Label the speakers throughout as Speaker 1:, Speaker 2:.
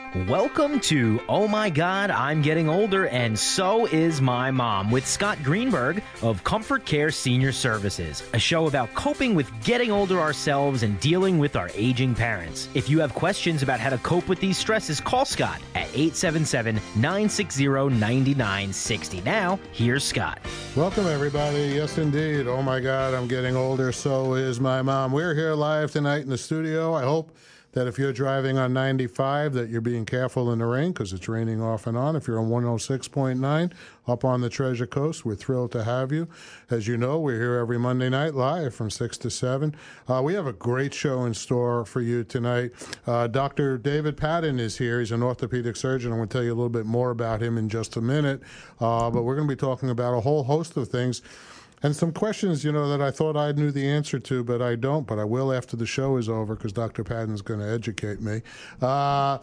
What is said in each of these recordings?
Speaker 1: Welcome to Oh My God, I'm Getting Older and So Is My Mom with Scott Greenberg of Comfort Care Senior Services, a show about coping with getting older ourselves and dealing with our aging parents. If you have questions about how to cope with these stresses, call Scott at 877-960-9960. Now, here's Scott.
Speaker 2: Welcome, everybody. Yes, indeed. Oh my God, I'm getting older. So is my mom. We're here live tonight in the studio. I hope that if you're driving on 95 that you're being careful in the rain because it's raining off and on. If you're on 106.9 up on the Treasure Coast, we're thrilled to have you. As you know, we're here every Monday night live from 6 to 7. We have a great show in store for you tonight. Dr. David Patton is here. He's an orthopedic surgeon. I'm going to tell you a little bit more about him in just a minute. But we're going to be talking about a whole host of things. And some questions, that I thought I knew the answer to, but I don't. But I will after the show is over because Dr. Patton's going to educate me. I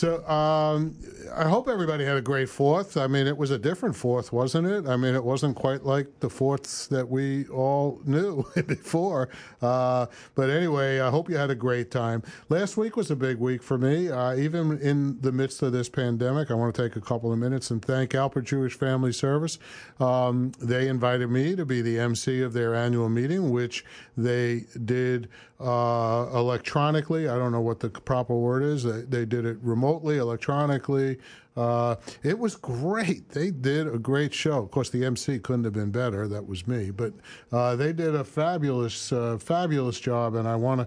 Speaker 2: hope everybody had a great 4th. I mean, it was a different 4th, wasn't it? I mean, it wasn't quite like the 4ths that we all knew before. But anyway, I hope you had a great time. Last week was a big week for me. Even in the midst of this pandemic, I want to take a couple of minutes and thank Alpert Jewish Family Service. They invited me to be the MC of their annual meeting, which they did electronically. I don't know what the proper word is. They did it remotely, electronically. It was great. They did a great show. Of course, the MC couldn't have been better. That was me. But they did a fabulous job, and I want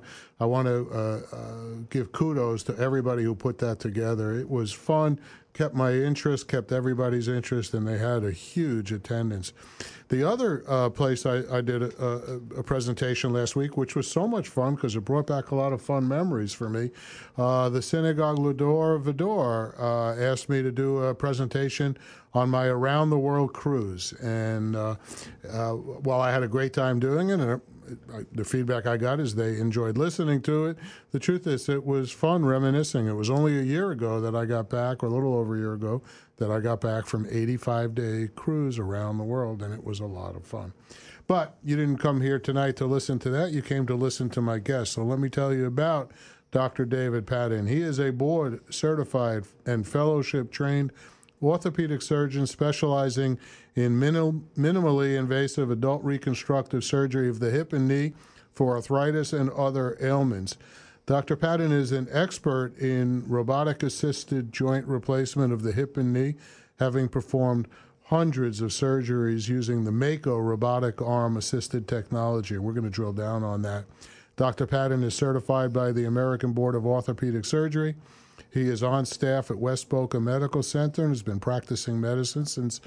Speaker 2: to give kudos to everybody who put that together. It was fun, kept my interest, kept everybody's interest, and they had a huge attendance. The other place I did a presentation last week, which was so much fun because it brought back a lot of fun memories for me. The Synagogue Lador Vador asked me to do a presentation on my Around the World cruise. And while I had a great time doing it, and the feedback I got is they enjoyed listening to it. The truth is it was fun reminiscing. It was only a year ago that I got back, or a little over a year ago, that I got back from 85-day cruise around the world, and it was a lot of fun. But you didn't come here tonight to listen to that. You came to listen to my guest. So let me tell you about Dr. David Patton. He is a board-certified and fellowship-trained orthopedic surgeon specializing in minimally invasive adult reconstructive surgery of the hip and knee for arthritis and other ailments. Dr. Patton is an expert in robotic-assisted joint replacement of the hip and knee, having performed hundreds of surgeries using the Mako robotic arm-assisted technology. We're going to drill down on that. Dr. Patton is certified by the American Board of Orthopedic Surgery. He is on staff at West Boca Medical Center and has been practicing medicine since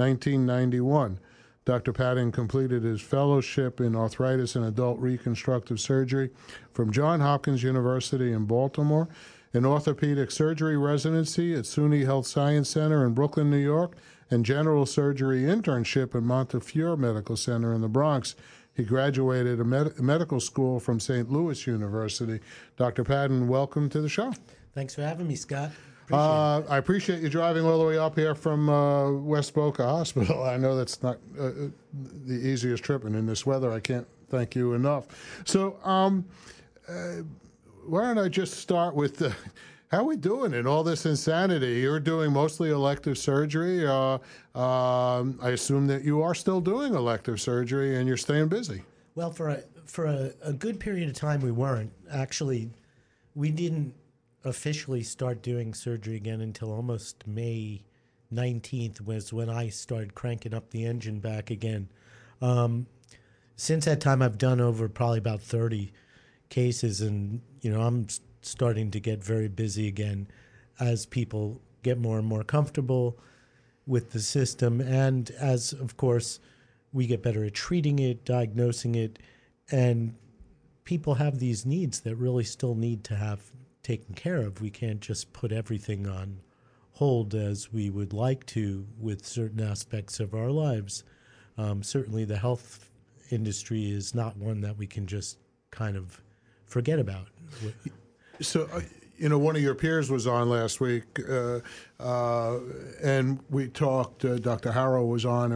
Speaker 2: 1991. Dr. Patton completed his fellowship in arthritis and adult reconstructive surgery from Johns Hopkins University in Baltimore, an orthopedic surgery residency at SUNY Health Science Center in Brooklyn, New York, and general surgery internship at Montefiore Medical Center in the Bronx. He graduated medical school from St. Louis University. Dr. Patton, welcome to the show.
Speaker 3: Thanks for having me, Scott.
Speaker 2: I appreciate you driving all the way up here from West Boca Hospital. I know that's not the easiest trip, and in this weather, I can't thank you enough. So why don't I just start with how are we doing in all this insanity? You're doing mostly elective surgery. I assume that you are still doing elective surgery, and you're staying busy.
Speaker 3: Well, for a good period of time, we weren't. Actually, we didn't officially start doing surgery again until almost May 19th was when I started cranking up the engine back again. Since that time, I've done over probably about 30 cases, and I'm starting to get very busy again as people get more and more comfortable with the system, and as, of course, we get better at treating it, diagnosing it, and people have these needs that really still need to have taken care of. We can't just put everything on hold as we would like to with certain aspects of our lives. Certainly the health industry is not one that we can just kind of forget about.
Speaker 2: So one of your peers was on last week, and we talked. Dr. Harrow was on,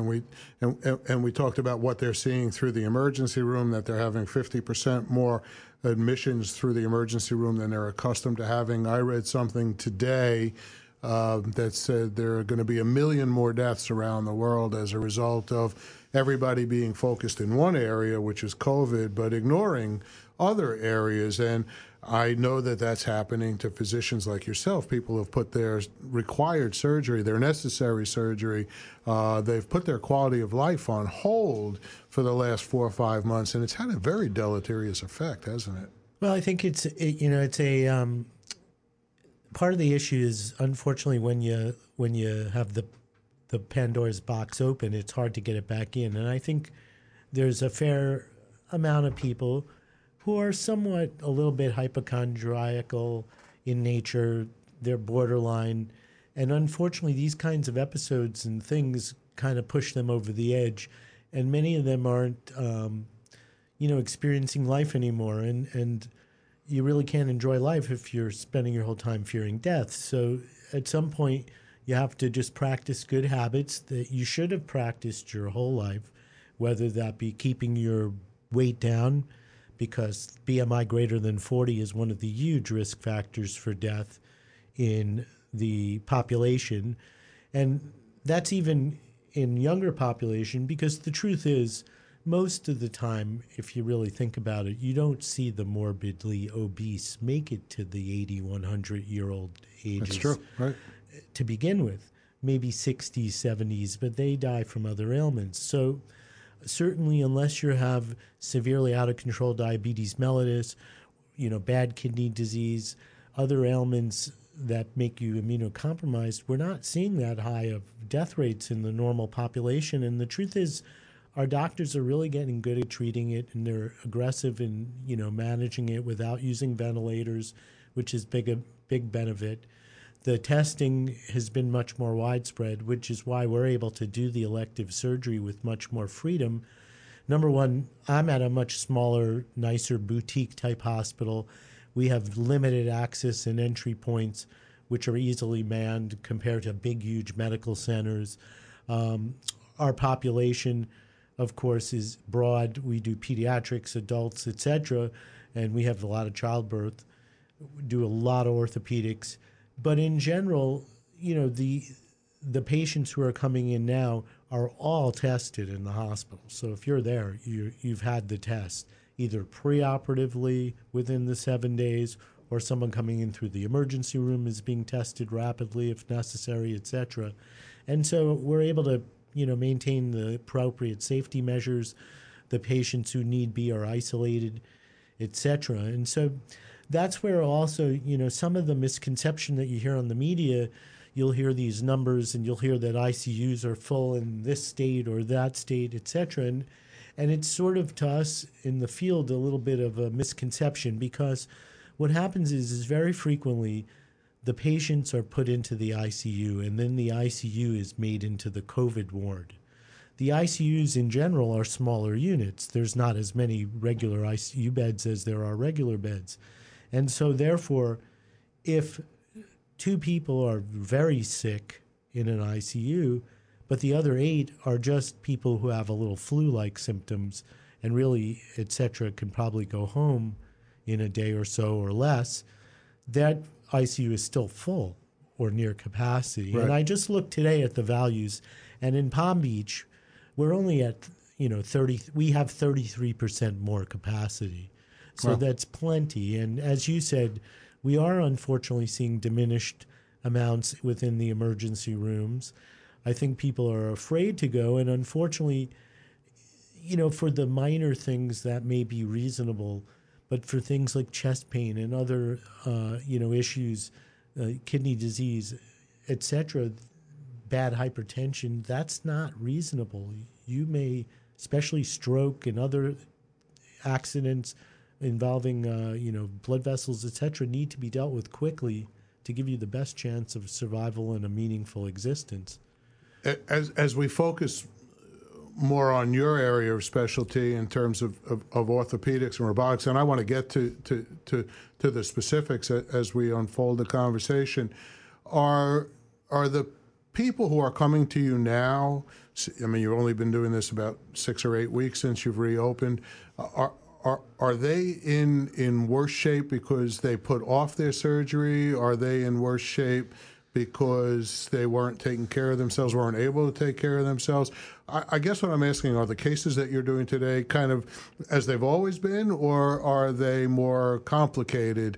Speaker 2: and we talked about what they're seeing through the emergency room. That they're having 50% more admissions through the emergency room than they're accustomed to having. I read something today that said there are going to be 1 million more deaths around the world as a result of everybody being focused in one area, which is COVID, but ignoring other areas. And I know that that's happening to physicians like yourself. People have put their required surgery, their necessary surgery, they've put their quality of life on hold for the last 4 or 5 months, and it's had a very deleterious effect, hasn't it?
Speaker 3: Well, I think it's a part of the issue is, unfortunately, when you have the Pandora's box open, it's hard to get it back in. And I think there's a fair amount of people who are somewhat a little bit hypochondriacal in nature. They're borderline. And unfortunately, these kinds of episodes and things kind of push them over the edge. And many of them aren't, experiencing life anymore. And you really can't enjoy life if you're spending your whole time fearing death. So at some point, you have to just practice good habits that you should have practiced your whole life, whether that be keeping your weight down, because BMI greater than 40 is one of the huge risk factors for death in the population. And that's even in younger population, because the truth is, most of the time, if you really think about it, you don't see the morbidly obese make it to the 80, 100-year-old ages.
Speaker 2: That's true, right?
Speaker 3: To begin with, maybe 60s, 70s, but they die from other ailments. So certainly, unless you have severely out of control diabetes mellitus, bad kidney disease, other ailments that make you immunocompromised, we're not seeing that high of death rates in the normal population. And the truth is, our doctors are really getting good at treating it, and they're aggressive in managing it without using ventilators, which is a big benefit. The testing has been much more widespread, which is why we're able to do the elective surgery with much more freedom. Number one, I'm at a much smaller, nicer boutique-type hospital. We have limited access and entry points, which are easily manned compared to big, huge medical centers. Our population, of course, is broad. We do pediatrics, adults, etc., and we have a lot of childbirth. We do a lot of orthopedics. But in general, the patients who are coming in now are all tested in the hospital. So if you're there, you've had the test, either preoperatively within the 7 days, or someone coming in through the emergency room is being tested rapidly if necessary, etc. And so we're able to maintain the appropriate safety measures. The patients who need be are isolated, etc. And so that's where also, some of the misconception that you hear on the media, you'll hear these numbers and you'll hear that ICUs are full in this state or that state, etc. And it's sort of, to us in the field, a little bit of a misconception, because what happens is very frequently the patients are put into the ICU, and then the ICU is made into the COVID ward. The ICUs in general are smaller units. There's not as many regular ICU beds as there are regular beds. And so therefore, if 2 people are very sick in an ICU, but the other 8 are just people who have a little flu-like symptoms and really, etc., can probably go home in a day or so or less, that ICU is still full or near capacity.
Speaker 2: Right.
Speaker 3: And I just looked today at the values, and in Palm Beach, we're only at 30. We have 33% more capacity, so
Speaker 2: Wow.
Speaker 3: That's plenty. And as you said, we are unfortunately seeing diminished amounts within the emergency rooms. I think people are afraid to go, and unfortunately, for the minor things that may be reasonable, but for things like chest pain and other, issues, kidney disease, etc., bad hypertension, that's not reasonable. You may, especially stroke and other accidents involving, blood vessels, etc., need to be dealt with quickly to give you the best chance of survival and a meaningful existence.
Speaker 2: As we focus more on your area of specialty in terms of orthopedics and robotics, and I want to get to the specifics as we unfold the conversation. Are the people who are coming to you now, I mean, you've only been doing this about 6 or 8 weeks since you've reopened, are they in worse shape because they put off their surgery? Are they in worse shape because they weren't taking care of themselves, weren't able to take care of themselves? I guess what I'm asking, are the cases that you're doing today kind of as they've always been, or are they more complicated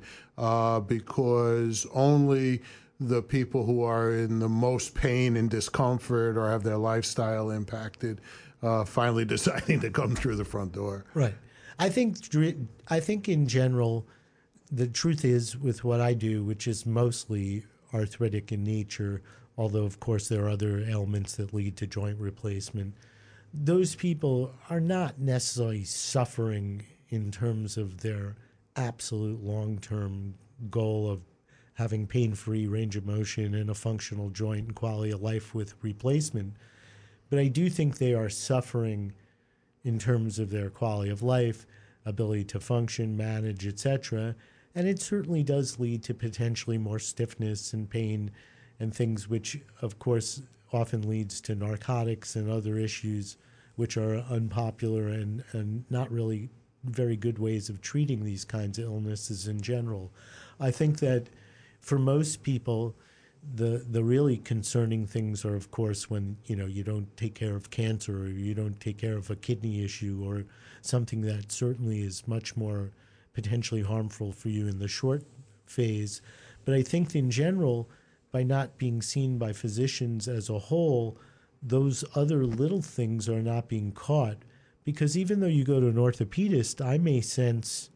Speaker 2: because only the people who are in the most pain and discomfort or have their lifestyle impacted finally deciding to come through the front door?
Speaker 3: Right. I think in general, the truth is with what I do, which is mostly arthritic in nature, although of course there are other ailments that lead to joint replacement, those people are not necessarily suffering in terms of their absolute long-term goal of having pain-free range of motion and a functional joint and quality of life with replacement. But I do think they are suffering in terms of their quality of life, ability to function, manage, etc. And it certainly does lead to potentially more stiffness and pain and things which, of course, often leads to narcotics and other issues which are unpopular and not really very good ways of treating these kinds of illnesses in general. I think that for most people, the really concerning things are, of course, when you don't take care of cancer or you don't take care of a kidney issue or something that certainly is much more potentially harmful for you in the short phase. But I think in general, by not being seen by physicians as a whole, those other little things are not being caught. Because even though you go to an orthopedist, I may sense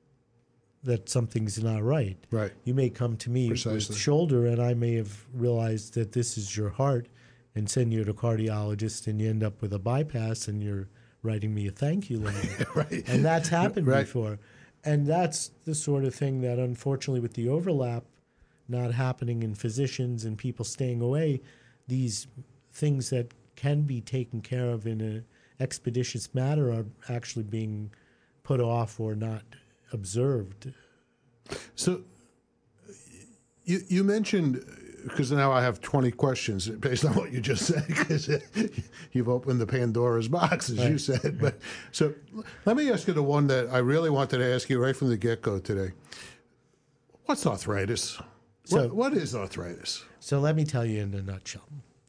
Speaker 3: that something's not right.
Speaker 2: Right.
Speaker 3: You may come to me with shoulder, and I may have realized that this is your heart and send you to a cardiologist, and you end up with a bypass, and you're writing me a thank you letter.
Speaker 2: Right.
Speaker 3: And that's happened
Speaker 2: Right.
Speaker 3: before. And that's the sort of thing that, unfortunately, with the overlap not happening in physicians and people staying away, these things that can be taken care of in an expeditious manner are actually being put off or not observed.
Speaker 2: So you mentioned, because now I have 20 questions based on what you just said, because you've opened the Pandora's box, as you said. But so let me ask you the one that I really wanted to ask you right from the get-go today. What's arthritis? What is arthritis?
Speaker 3: So let me tell you in a nutshell.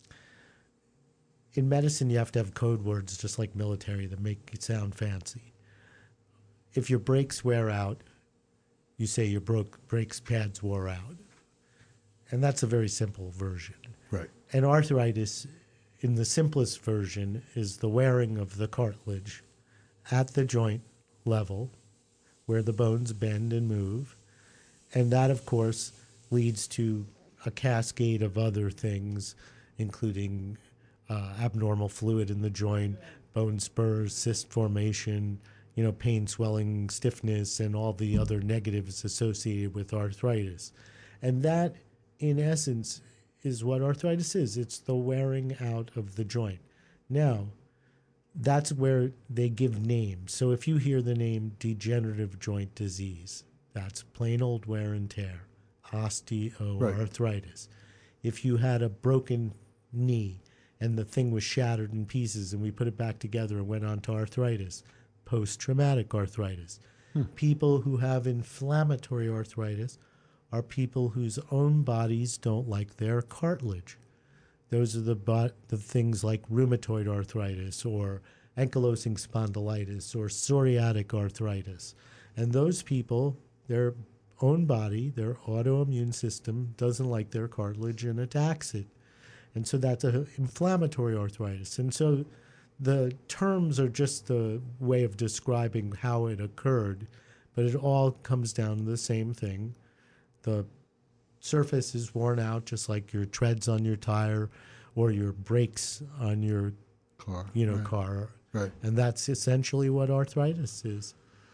Speaker 3: In medicine, you have to have code words, just like military, that make it sound fancy. If your brakes wear out, you say your brakes pads wore out. And that's a very simple version.
Speaker 2: Right.
Speaker 3: And arthritis, in the simplest version, is the wearing of the cartilage at the joint level where the bones bend and move. And that, of course, leads to a cascade of other things, including abnormal fluid in the joint, bone spurs, cyst formation, pain, swelling, stiffness, and all the other negatives associated with arthritis. And that, in essence, is what arthritis is. It's the wearing out of the joint. Now, that's where they give names. So if you hear the name degenerative joint disease, that's plain old wear and tear, osteoarthritis. Right. If you had a broken knee and the thing was shattered in pieces and we put it back together and went on to arthritis, post-traumatic arthritis. People who have inflammatory arthritis are people whose own bodies don't like their cartilage. Those are the things like rheumatoid arthritis or ankylosing spondylitis or psoriatic arthritis. And those people, their own body, their autoimmune system doesn't like their cartilage and attacks it. And so that's an inflammatory arthritis. And so the terms are just the way of describing how it occurred, but it all comes down to the same thing. The surface is worn out, just like your treads on your tire or your brakes on your
Speaker 2: car.
Speaker 3: Car.
Speaker 2: Right.
Speaker 3: And that's essentially what arthritis is.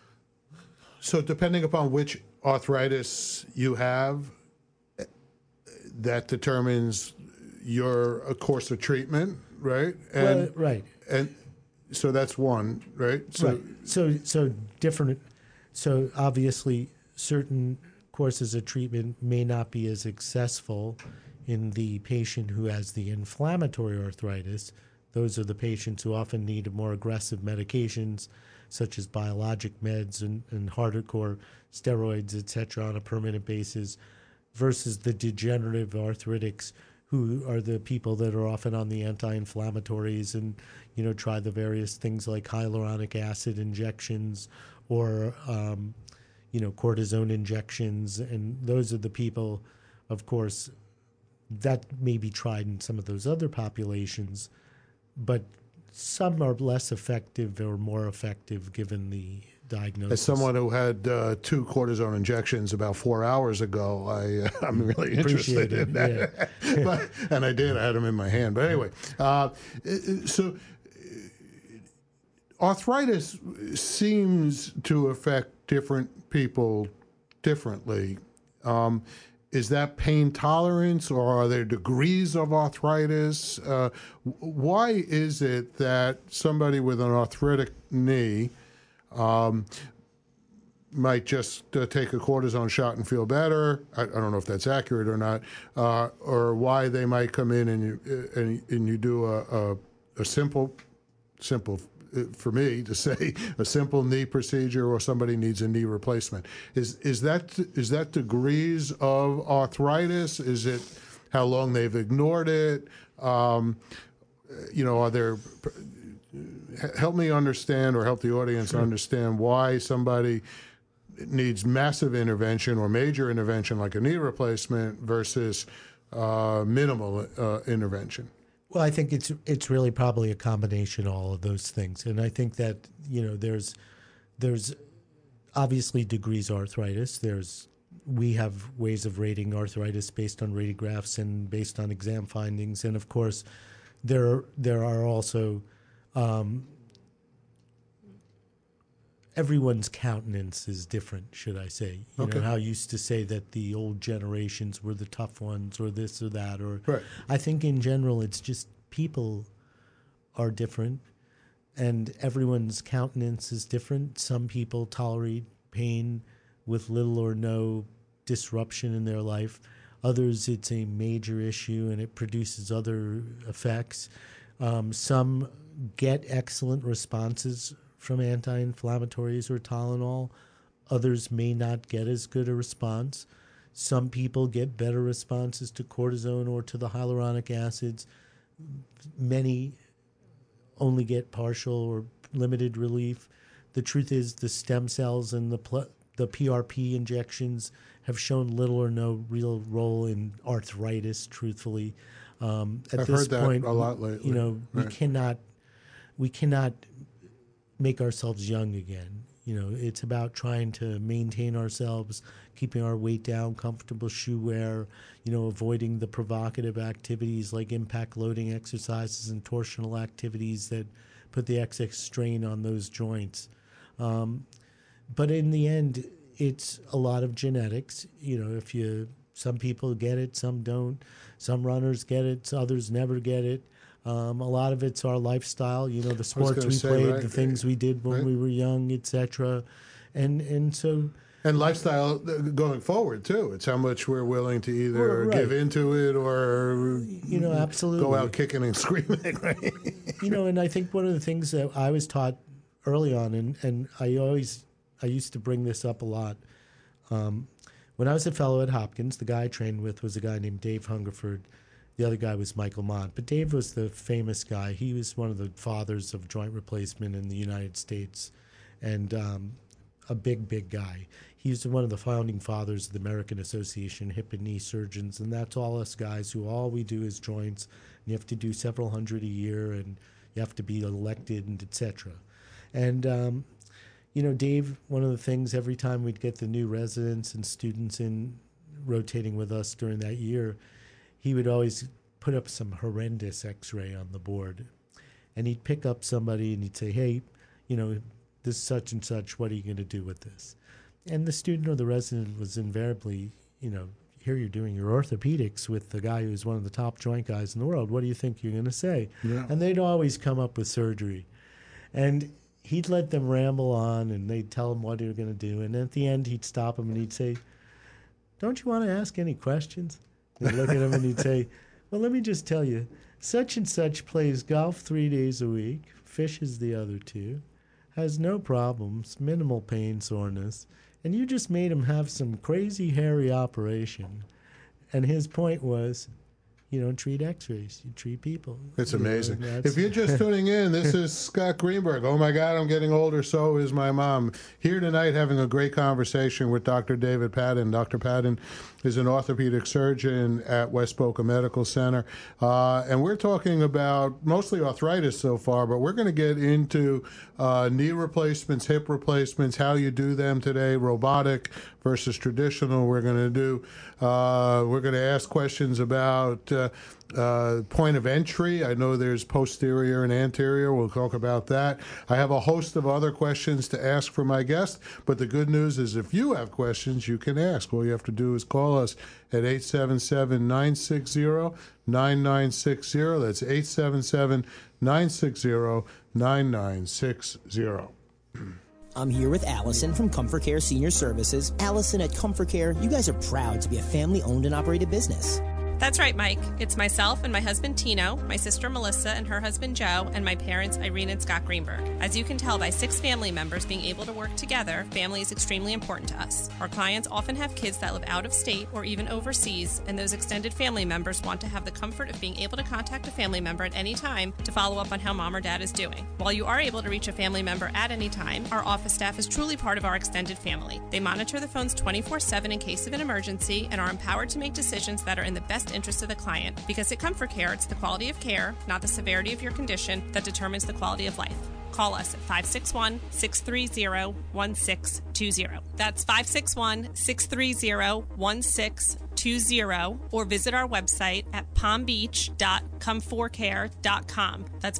Speaker 2: So depending upon which arthritis you have, that determines your course of treatment, right?
Speaker 3: Right.
Speaker 2: So that's one, right?
Speaker 3: Right. So different. So obviously, certain courses of treatment may not be as successful in the patient who has the inflammatory arthritis. Those are the patients who often need more aggressive medications, such as biologic meds and hardcore steroids, etc., on a permanent basis, versus the degenerative arthritics, who are the people that are often on the anti-inflammatories and, try the various things like hyaluronic acid injections or, cortisone injections. And those are the people, of course, that may be tried in some of those other populations, but some are less effective or more effective given the diagnosis.
Speaker 2: As someone who had 2 cortisone injections about 4 hours ago, I'm really interested in that.
Speaker 3: Yeah.
Speaker 2: And I did. I had them in my hand. But anyway, so arthritis seems to affect different people differently. Is that pain tolerance, or are there degrees of arthritis? Why is it that somebody with an arthritic knee might just take a cortisone shot and feel better? I don't know if that's accurate or not. Or why they might come in and you do a simple, for me to say, a simple knee procedure, or somebody needs a knee replacement. Is that degrees of arthritis? Is it how long they've ignored it? Are there? Help me understand, or help the audience understand why somebody needs massive intervention or major intervention like a knee replacement versus minimal intervention.
Speaker 3: Well, I think it's really probably a combination of all of those things, and I think that there's obviously degrees of arthritis. We have ways of rating arthritis based on radiographs and based on exam findings, and of course, there are also everyone's countenance is different, should I say. You know how I used to say that the old generations were the tough ones, or this or that, or
Speaker 2: right.
Speaker 3: I think in general it's just people are different and everyone's countenance is different. Some people tolerate pain with little or no disruption in their life. Others, it's a major issue and it produces other effects. Some get excellent responses from anti-inflammatories or Tylenol. Others may not get as good a response. Some people get better responses to cortisone or to the hyaluronic acids. Many only get partial or limited relief. The truth is the stem cells and the PRP injections have shown little or no real role in arthritis, truthfully. I've
Speaker 2: heard that a lot lately.
Speaker 3: We cannot make ourselves young again. It's about trying to maintain ourselves, keeping our weight down, comfortable shoe wear, avoiding the provocative activities like impact loading exercises and torsional activities that put the excess strain on those joints. But in the end, it's a lot of genetics. Some people get it, some don't. Some runners get it, others never get it. A lot of it's our lifestyle, the sports we played, right, the things we did when we were young, etc. And so...
Speaker 2: And lifestyle going forward, too. It's how much we're willing to either give into it or
Speaker 3: absolutely
Speaker 2: go out kicking and screaming, right?
Speaker 3: And I think one of the things that I was taught early on, and I used to bring this up a lot. When I was a fellow at Hopkins, the guy I trained with was a guy named Dave Hungerford. The other guy was Michael Mott. But Dave was the famous guy. He was one of the fathers of joint replacement in the United States, and a big guy. He's one of the founding fathers of the American Association of Hip and Knee Surgeons, and that's all us guys who all we do is joints. And you have to do several hundred a year, and you have to be elected, and etc. And Dave, one of the things, every time we'd get the new residents and students in rotating with us during that year, he would always put up some horrendous x-ray on the board. And he'd pick up somebody and he'd say, hey, this such and such, what are you going to do with this? And the student or the resident was invariably, here you're doing your orthopedics with the guy who's one of the top joint guys in the world. What do you think you're going to say?
Speaker 2: Yeah.
Speaker 3: And they'd always come up with surgery. And he'd let them ramble on, and they'd tell him what they were going to do. And at the end, he'd stop them, and he'd say, "Don't you want to ask any questions?" They'd look at him, and he'd say, "Well, let me just tell you, such and such plays golf 3 days a week, fishes the other 2, has no problems, minimal pain, soreness, and you just made him have some crazy hairy operation." And his point was, you don't treat x-rays, you treat people.
Speaker 2: It's amazing. If you're just tuning in, this is Scott Greenberg. Oh my God, I'm getting older, so is my mom. Here tonight having a great conversation with Dr. David Padden. Dr. Padden is an orthopedic surgeon at West Boca Medical Center. And we're talking about mostly arthritis so far, but we're going to get into knee replacements, hip replacements, how you do them today, robotic versus traditional. We're going to ask questions about point of entry. I know there's posterior and anterior. We'll talk about that. I have a host of other questions to ask for my guest, but the good news is if you have questions, you can ask. All you have to do is call us at 877-960-9960. That's 877-960-9960.
Speaker 4: I'm here with Allison from Comfort Care Senior Services. Allison, at Comfort Care, you guys are proud to be a family-owned and operated business.
Speaker 5: That's right, Mike. It's myself and my husband Tino, my sister Melissa and her husband Joe, and my parents Irene and Scott Greenberg. As you can tell by 6 family members being able to work together, family is extremely important to us. Our clients often have kids that live out of state or even overseas, and those extended family members want to have the comfort of being able to contact a family member at any time to follow up on how mom or dad is doing. While you are able to reach a family member at any time, our office staff is truly part of our extended family. They monitor the phones 24/7 in case of an emergency and are empowered to make decisions that are in the best interest of the client, because at Comfort Care, it's the quality of care, not the severity of your condition, that determines the quality of life. Call us at 561-630-1620. That's 561-630-1620, or visit our website at palmbeach.comforcare.com. That's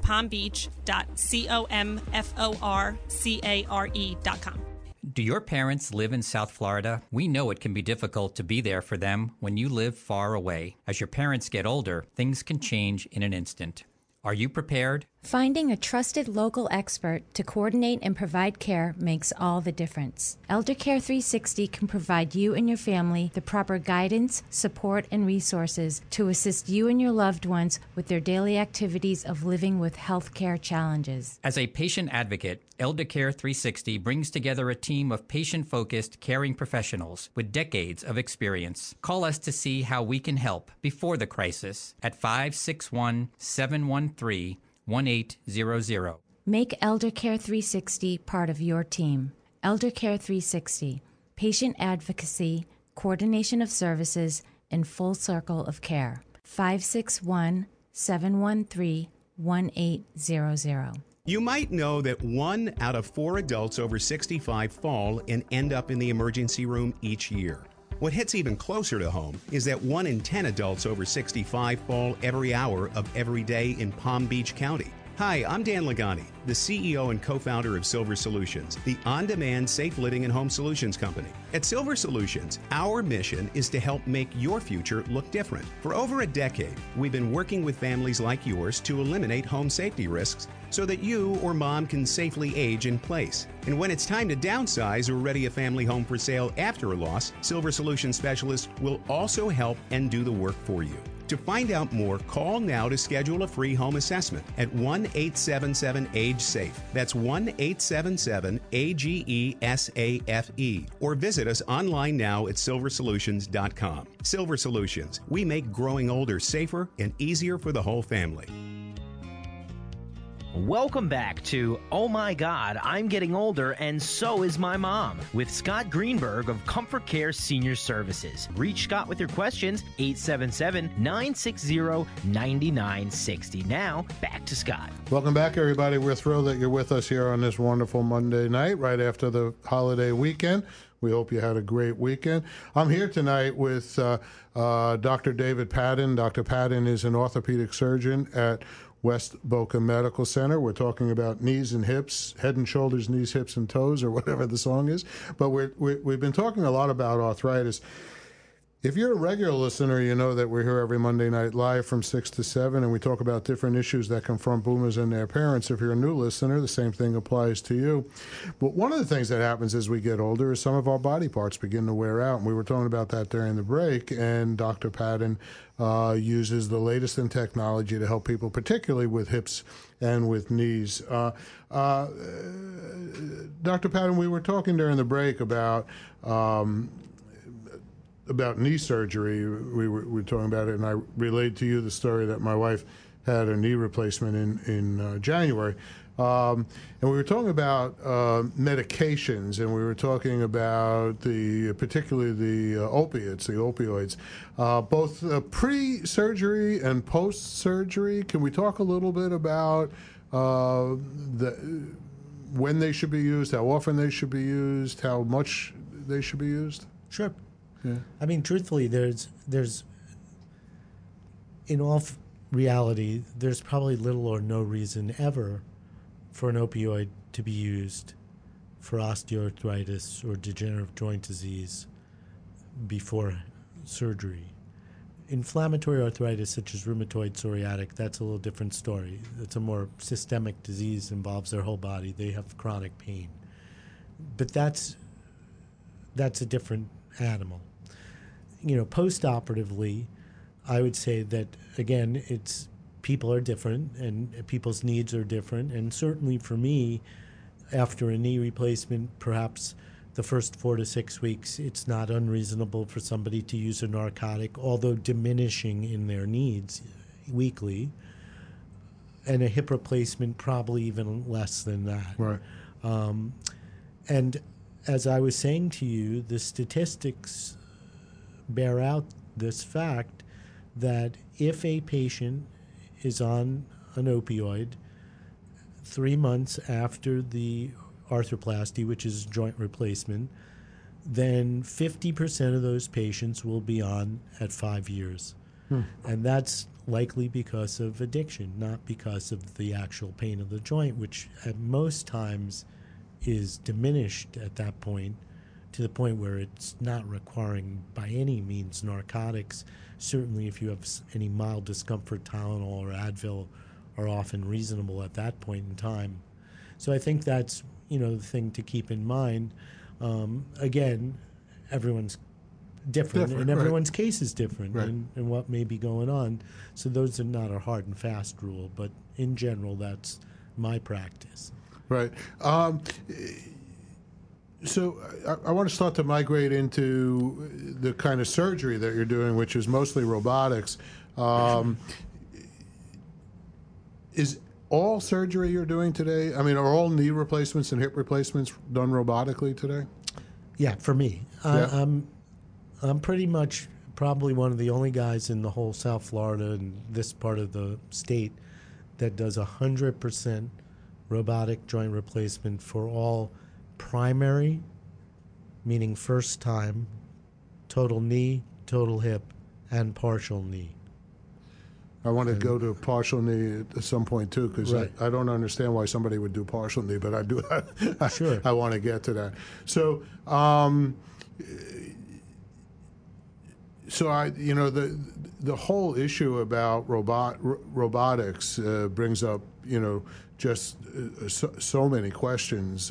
Speaker 5: palmbeach.comforcare.com.
Speaker 6: Do your parents live in South Florida? We know it can be difficult to be there for them when you live far away. As your parents get older, things can change in an instant. Are you prepared?
Speaker 7: Finding a trusted local expert to coordinate and provide care makes all the difference. ElderCare 360 can provide you and your family the proper guidance, support, and resources to assist you and your loved ones with their daily activities of living with healthcare challenges.
Speaker 6: As a patient advocate, ElderCare 360 brings together a team of patient-focused, caring professionals with decades of experience. Call us to see how we can help before the crisis at 561-713-1800.
Speaker 7: Make ElderCare 360 part of your team. ElderCare 360, patient advocacy, coordination of services, and full circle of care. 561-713-1800.
Speaker 8: You might know that 1 out of 4 adults over 65 fall and end up in the emergency room each year. What hits even closer to home is that 1 in 10 adults over 65 fall every hour of every day in Palm Beach County. Hi, I'm Dan Lagani, the CEO and co-founder of Silver Solutions, the on-demand safe living and home solutions company. At Silver Solutions, our mission is to help make your future look different. For over a decade, we've been working with families like yours to eliminate home safety risks so that you or mom can safely age in place. And when it's time to downsize or ready a family home for sale after a loss, Silver Solutions specialists will also help and do the work for you. To find out more, call now to schedule a free home assessment at 1-877-AGE-SAFE. That's 1-877-AGE-SAFE. Or visit us online now at silversolutions.com. Silver Solutions. We make growing older safer and easier for the whole family.
Speaker 1: Welcome back to Oh My God, I'm Getting Older and So Is My Mom with Scott Greenberg of Comfort Care Senior Services. Reach Scott with your questions, 877-960-9960. Now, back to Scott.
Speaker 2: Welcome back, everybody. We're thrilled that you're with us here on this wonderful Monday night, right after the holiday weekend. We hope you had a great weekend. I'm here tonight with Dr. David Padden. Dr. Padden is an orthopedic surgeon at West Boca Medical Center. We're talking about knees and hips, head and shoulders, knees, hips, and toes, or whatever the song is. But we've been talking a lot about arthritis. If you're a regular listener, you know that we're here every Monday night live from 6 to 7, and we talk about different issues that confront boomers and their parents. If you're a new listener, the same thing applies to you. But one of the things that happens as we get older is some of our body parts begin to wear out, and we were talking about that during the break, and Dr. Patton uses the latest in technology to help people, particularly with hips and with knees. Dr. Patton, we were talking during the break about knee surgery. We were talking about it, and I relayed to you the story that my wife had a knee replacement in January. And we were talking about medications, and we were talking about particularly the opiates, the opioids, both pre-surgery and post-surgery. Can we talk a little bit about when they should be used, how often they should be used, how much they should be used?
Speaker 3: Sure.
Speaker 2: Yeah.
Speaker 3: I mean, truthfully, there's in all reality, there's probably little or no reason ever for an opioid to be used for osteoarthritis or degenerative joint disease before surgery. Inflammatory arthritis, such as rheumatoid psoriatic, that's a little different story. It's a more systemic disease, involves their whole body. They have chronic pain. But that's a different animal. Post-operatively, I would say that, again, people are different and people's needs are different. And certainly for me, after a knee replacement, perhaps the first 4 to 6 weeks, it's not unreasonable for somebody to use a narcotic, although diminishing in their needs weekly. And a hip replacement, probably even less than that.
Speaker 2: Right.
Speaker 3: And as I was saying to you, the statistics bear out this fact that if a patient is on an opioid 3 months after the arthroplasty, which is joint replacement, then 50% of those patients will be on at 5 years. And that's likely because of addiction, not because of the actual pain of the joint, which at most times is diminished at that point to the point where it's not requiring by any means narcotics. Certainly if you have any mild discomfort, Tylenol or Advil are often reasonable at that point in time. So I think that's the thing to keep in mind. Again, everyone's different and everyone's case is different and what may be going on. So those are not a hard and fast rule, but in general, that's my practice.
Speaker 2: Right. So I want to start to migrate into the kind of surgery that you're doing, which is mostly robotics. Is all surgery you're doing today, are all knee replacements and hip replacements done robotically today?
Speaker 3: Yeah, for me.
Speaker 2: Yeah.
Speaker 3: I'm pretty much probably one of the only guys in the whole South Florida and this part of the state that does 100% robotic joint replacement for all primary, meaning first time, total knee, total hip, and partial knee.
Speaker 2: I want to go to partial knee at some point too, because I don't understand why somebody would do partial knee, but I do.
Speaker 3: Sure.
Speaker 2: I want to get to that. So, the whole issue about robotics brings up just so many questions.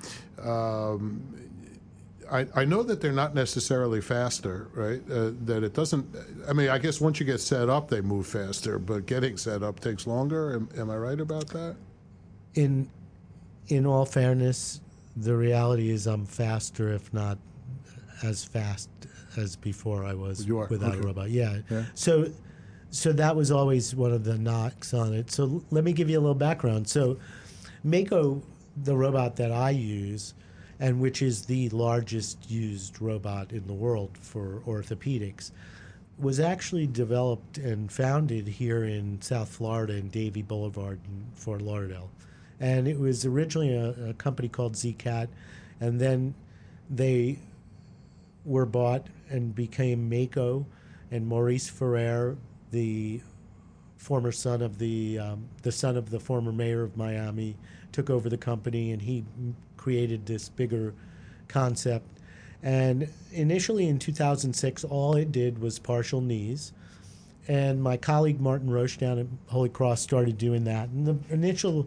Speaker 2: I know that they're not necessarily faster, right? That it doesn't. I guess once you get set up, they move faster, but getting set up takes longer. Am I right about that?
Speaker 3: In all fairness, the reality is I'm faster, if not as fast as before I was without a robot. Yeah. So that was always one of the knocks on it. So let me give you a little background. So Mako, the robot that I use, and which is the largest used robot in the world for orthopedics, was actually developed and founded here in South Florida in Davie Boulevard in Fort Lauderdale. And it was originally a company called ZCAT, and then they were bought and became Mako, and Maurice Ferrer, the former son of the son of the former mayor of Miami, took over the company, and he created this bigger concept. And initially in 2006, all it did was partial knees. And my colleague Martin Roche down at Holy Cross started doing that. And the initial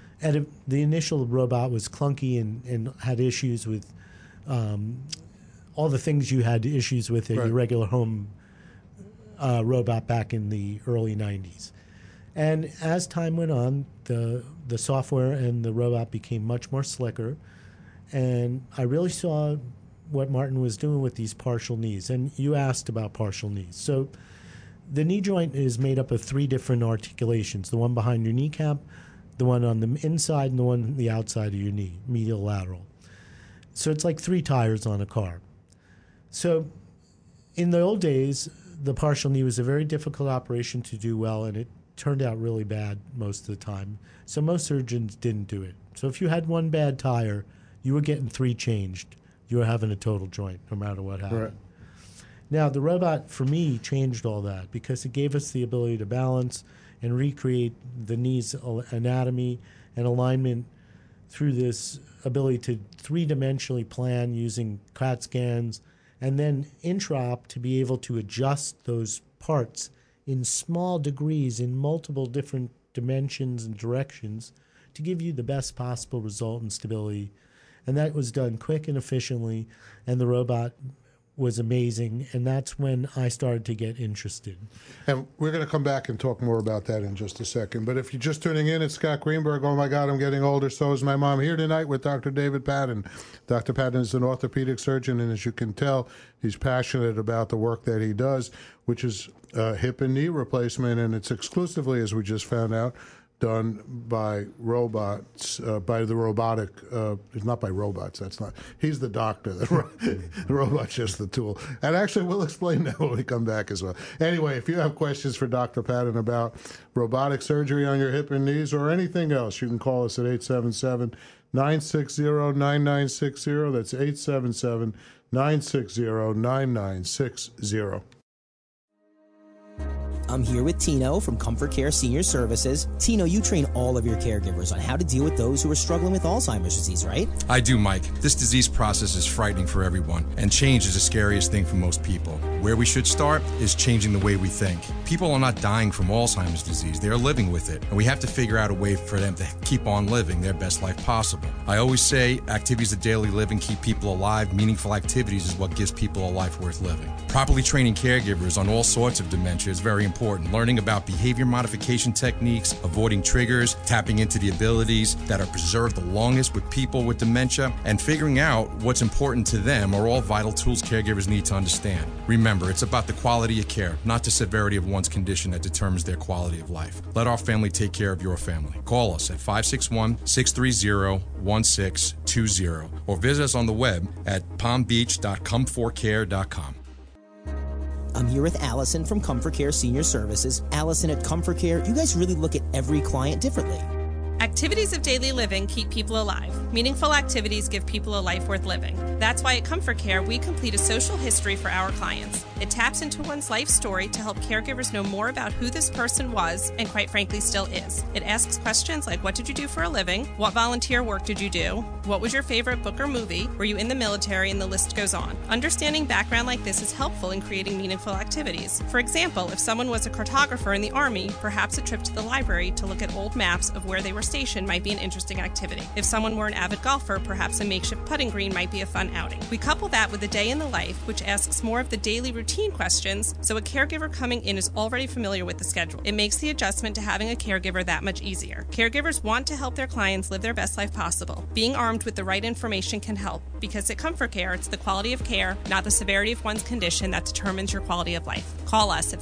Speaker 3: robot was clunky and had issues with all the things you had issues with your regular home robot back in the early 90s. And as time went on, the software and the robot became much more slicker. And I really saw what Martin was doing with these partial knees. And you asked about partial knees. So the knee joint is made up of 3 different articulations, the one behind your kneecap, the one on the inside, and the one on the outside of your knee, medial lateral. So it's like 3 tires on a car. So in the old days, the partial knee was a very difficult operation to do well, and it turned out really bad most of the time. So most surgeons didn't do it. So if you had one bad tire, you were getting 3 changed. You were having a total joint, no matter what happened.
Speaker 2: Right.
Speaker 3: Now, the robot, for me, changed all that because it gave us the ability to balance and recreate the knee's anatomy and alignment through this ability to 3-dimensionally plan using CAT scans, and then intra-op to be able to adjust those parts in small degrees in multiple different dimensions and directions to give you the best possible result and stability. And that was done quick and efficiently, and the robot was amazing, and that's when I started to get interested.
Speaker 2: And we're going to come back and talk more about that in just a second. But if you're just tuning in, it's Scott Greenberg. Oh, my God, I'm getting older. So is my mom. Here tonight with Dr. David Patton. Dr. Patton is an orthopedic surgeon, and as you can tell, he's passionate about the work that he does, which is hip and knee replacement, and it's exclusively, as we just found out, done by robots, by the robotic, not by robots, that's not, he's the doctor, the robot's just the tool. And actually, we'll explain that when we come back as well. Anyway, if you have questions for Dr. Patton about robotic surgery on your hip and knees or anything else, you can call us at 877-960-9960. That's 877-960-9960.
Speaker 4: I'm here with Tino from Comfort Care Senior Services. Tino, you train all of your caregivers on how to deal with those who are struggling with Alzheimer's disease, right?
Speaker 9: I do, Mike. This disease process is frightening for everyone, and change is the scariest thing for most people. Where we should start is changing the way we think. People are not dying from Alzheimer's disease. They are living with it, and we have to figure out a way for them to keep on living their best life possible. I always say activities of daily living keep people alive. Meaningful activities is what gives people a life worth living. Properly training caregivers on all sorts of dementia is very important. Learning about behavior modification techniques, avoiding triggers, tapping into the abilities that are preserved the longest with people with dementia, and figuring out what's important to them are all vital tools caregivers need to understand. Remember, it's about the quality of care, not the severity of one's condition that determines their quality of life. Let our family take care of your family. Call us at 561-630-1620 or visit us on the web at palmbeach.comfortcare.com.
Speaker 4: I'm here with Allison from Comfort Care Senior Services. Allison, at Comfort Care, you guys really look at every client differently.
Speaker 5: Activities of daily living keep people alive. Meaningful activities give people a life worth living. That's why at Comfort Care, we complete a social history for our clients. It taps into one's life story to help caregivers know more about who this person was and, quite frankly, still is. It asks questions like, what did you do for a living? What volunteer work did you do? What was your favorite book or movie? Were you in the military? And the list goes on. Understanding background like this is helpful in creating meaningful activities. For example, if someone was a cartographer in the Army, perhaps a trip to the library to look at old maps of where they were station might be an interesting activity. If someone were an avid golfer, perhaps a makeshift putting green might be a fun outing. We couple that with a day in the life, which asks more of the daily routine questions, so a caregiver coming in is already familiar with the schedule. It makes the adjustment to having a caregiver that much easier. Caregivers want to help their clients live their best life possible. Being armed with the right information can help, because at Comfort Care, it's the quality of care, not the severity of one's condition, that determines your quality of life. Call us at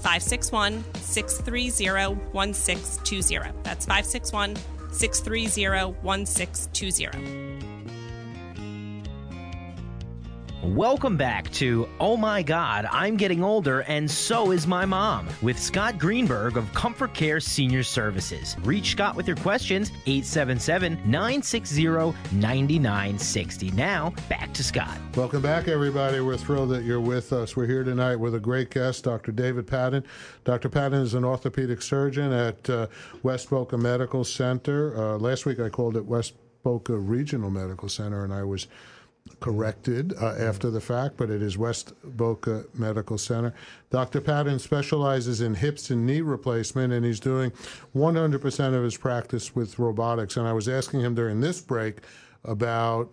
Speaker 5: 561-630-1620. That's 561-630-1620.
Speaker 1: Welcome back to Oh My God, I'm Getting Older and So Is My Mom with Scott Greenberg of Comfort Care Senior Services. Reach Scott with your questions, 877-960-9960. Now, back to Scott.
Speaker 2: Welcome back, everybody. We're thrilled that you're with us. We're here tonight with a great guest, Dr. David Patton. Dr. Patton is an orthopedic surgeon at West Boca Medical Center. Last week I called it West Boca Regional Medical Center, and I was corrected after the fact, but it is West Boca Medical Center. Dr. Patton specializes in hips and knee replacement, and he's doing 100% of his practice with robotics. And I was asking him during this break about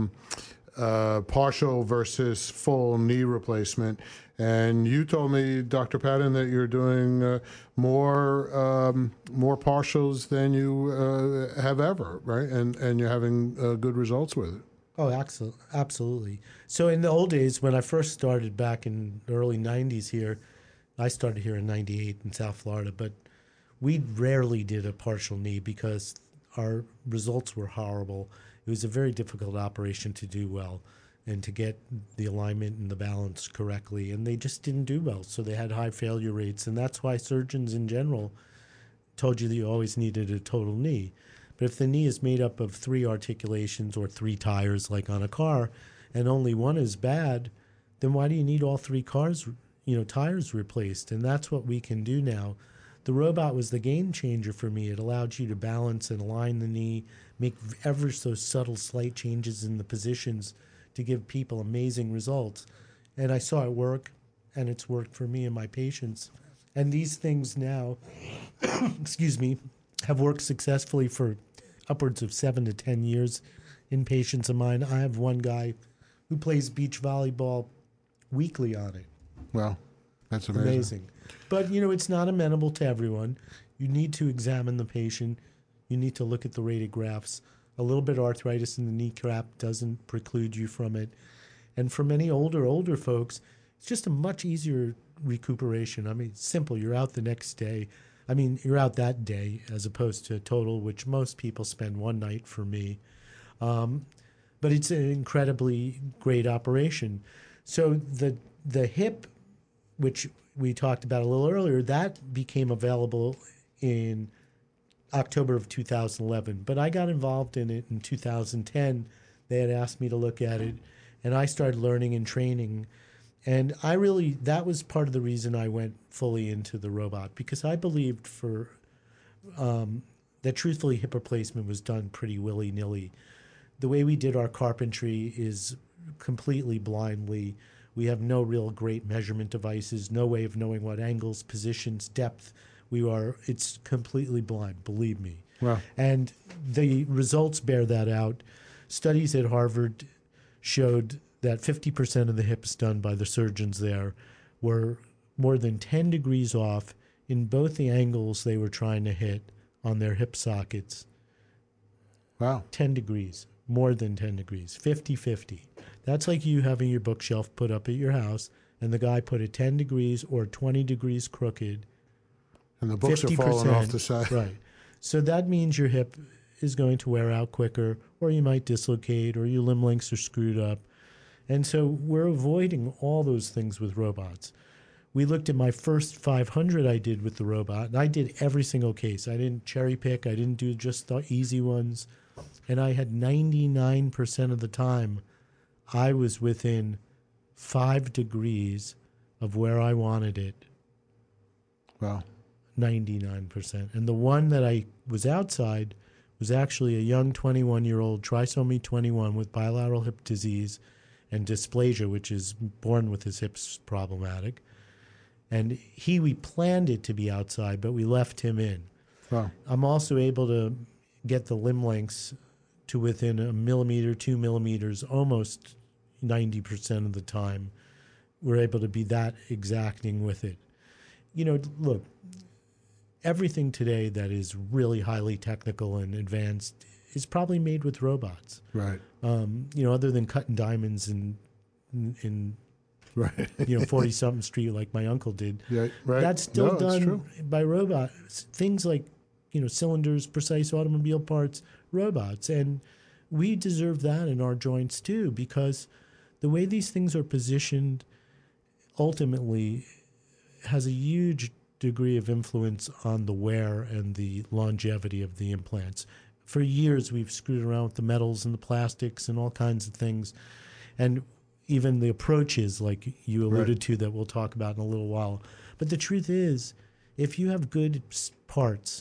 Speaker 2: partial versus full knee replacement. And you told me, Dr. Patton, that you're doing more partials than you have ever, right? And you're having good results with it.
Speaker 3: Oh, absolutely. So in the old days, when I first started back in the early 90s here, I started here in 98 in South Florida, but we rarely did a partial knee because our results were horrible. It was a very difficult operation to do well and to get the alignment and the balance correctly, and they just didn't do well. So they had high failure rates, and that's why surgeons in general told you that you always needed a total knee. But if the knee is made up of 3 articulations or 3 tires, like on a car, and only one is bad, then why do you need all 3 tires replaced? And that's what we can do now. The robot was the game changer for me. It allowed you to balance and align the knee, make ever so subtle slight changes in the positions to give people amazing results. And I saw it work, and it's worked for me and my patients. And these things now, excuse me, have worked successfully for upwards of 7 to 10 years in patients of mine. I have one guy who plays beach volleyball weekly on it.
Speaker 2: Wow, that's amazing.
Speaker 3: But, it's not amenable to everyone. You need to examine the patient. You need to look at the radiographs. A little bit of arthritis in the kneecap doesn't preclude you from it. And for many older folks, it's just a much easier recuperation. I mean, it's simple. You're out the next day. I mean, you're out that day as opposed to a total, which most people spend one night for me. But it's an incredibly great operation. So the hip, which we talked about a little earlier, that became available in October of 2011. But I got involved in it in 2010. They had asked me to look at it, and I started learning and training. And that was part of the reason I went fully into the robot, because I believed that truthfully hip replacement was done pretty willy-nilly. The way we did our carpentry is completely blindly. We have no real great measurement devices, no way of knowing what angles, positions, depth. It's completely blind, believe me.
Speaker 2: Wow.
Speaker 3: And the results bear that out. Studies at Harvard showed that 50% of the hips done by the surgeons there were more than 10 degrees off in both the angles they were trying to hit on their hip sockets.
Speaker 2: Wow.
Speaker 3: 10 degrees, more than 10 degrees, 50-50. That's like you having your bookshelf put up at your house, and the guy put it 10 degrees or 20 degrees crooked.
Speaker 2: And the books are falling off the side.
Speaker 3: Right. So that means your hip is going to wear out quicker, or you might dislocate, or your limb lengths are screwed up. And so we're avoiding all those things with robots. We looked at my first 500 I did with the robot, and I did every single case. I didn't cherry pick. I didn't do just the easy ones. And I had 99% of the time, I was within 5 degrees of where I wanted it.
Speaker 2: Wow.
Speaker 3: 99%. And the one that I was outside was actually a young 21-year-old trisomy 21 with bilateral hip disease and dysplasia, which is born with his hips problematic. And we planned it to be outside, but we left him in.
Speaker 2: Wow.
Speaker 3: I'm also able to get the limb lengths to within 1 millimeter, 2 millimeters, almost 90% of the time. We're able to be that exacting with it. Look, everything today that is really highly technical and advanced is probably made with robots.
Speaker 2: Right.
Speaker 3: Other than cutting diamonds in
Speaker 2: right.
Speaker 3: 40-something street like my uncle did.
Speaker 2: Yeah, right.
Speaker 3: That's still done by robots. Things like, cylinders, precise automobile parts, robots. And we deserve that in our joints too, because the way these things are positioned ultimately has a huge degree of influence on the wear and the longevity of the implants. For years, we've screwed around with the metals and the plastics and all kinds of things. And even the approaches, like you alluded to, that we'll talk about in a little while. But the truth is, if you have good parts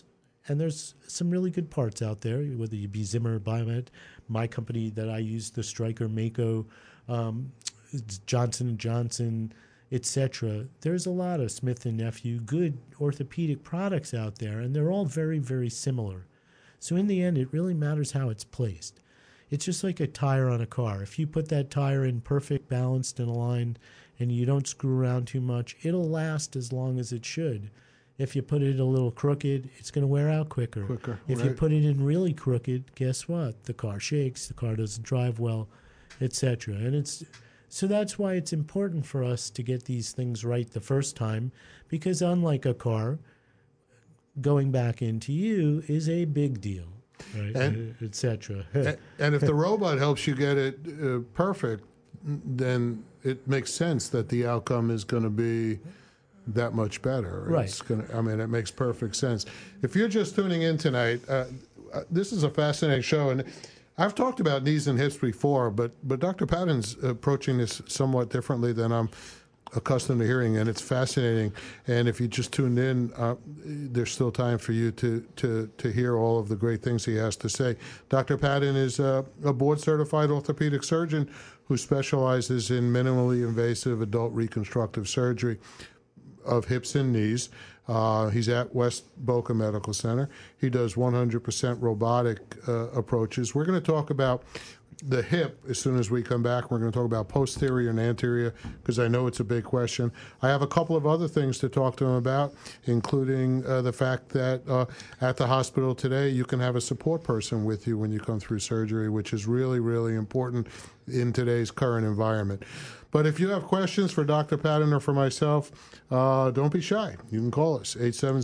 Speaker 3: And there's some really good parts out there, whether you be Zimmer, Biomed, my company that I use, the Stryker, Mako, Johnson & Johnson, etc. There's a lot of Smith & Nephew, good orthopedic products out there, and they're all very, very similar. So in the end, it really matters how it's placed. It's just like a tire on a car. If you put that tire in perfect, balanced, and aligned, and you don't screw around too much, it'll last as long as it should. If you put it a little crooked, it's going to wear out quicker. If you put it in really crooked, guess what? The car shakes, the car doesn't drive well, etc. And so that's why it's important for us to get these things right the first time, because unlike a car, going back into you is a big deal, right? Etc.
Speaker 2: And if the robot helps you get it perfect, then it makes sense that the outcome is going to be that much better.
Speaker 3: Right.
Speaker 2: It makes perfect sense. If you're just tuning in tonight, this is a fascinating show, and I've talked about knees and hips before, but Dr. Patton's approaching this somewhat differently than I'm accustomed to hearing, and it's fascinating. And if you just tuned in, there's still time for you to hear all of the great things he has to say. Dr. Patton is a board-certified orthopedic surgeon who specializes in minimally invasive adult reconstructive surgery of hips and knees. He's at West Boca Medical Center. He does 100% robotic approaches. We're going to talk about the hip as soon as we come back. We're going to talk about posterior and anterior, because I know it's a big question. I have a couple of other things to talk to him about, including the fact that at the hospital today, you can have a support person with you when you come through surgery, which is really, really important in today's current environment. But if you have questions for Dr. Patton or for myself, don't be shy. You can call us,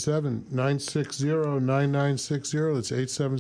Speaker 2: 877-960-9960. That's